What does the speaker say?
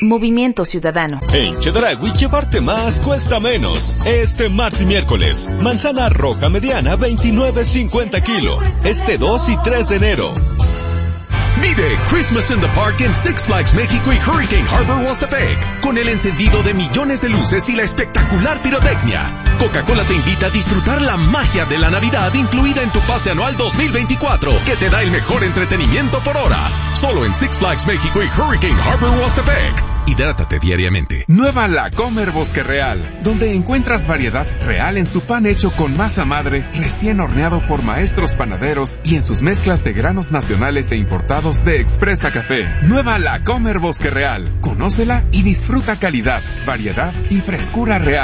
Movimiento Ciudadano. En Chedraui llevarte más cuesta menos. Este martes y miércoles, manzana roja mediana 29.50 kilo. Este 2 y 3 de enero. Vive Christmas in the Park en Six Flags México y Hurricane Harbor Huastepec, con el encendido de millones de luces y la espectacular pirotecnia. Coca-Cola te invita a disfrutar la magia de la Navidad incluida en tu pase anual 2024, que te da el mejor entretenimiento por hora. Solo en Six Flags México y Hurricane Harbor Huastepec. Hidrátate diariamente. Nueva La Comer Bosque Real, donde encuentras variedad real en su pan hecho con masa madre, recién horneado por maestros panaderos y en sus mezclas de granos nacionales e importados de Expresa Café. Nueva La Comer Bosque Real. Conócela y disfruta calidad, variedad y frescura real.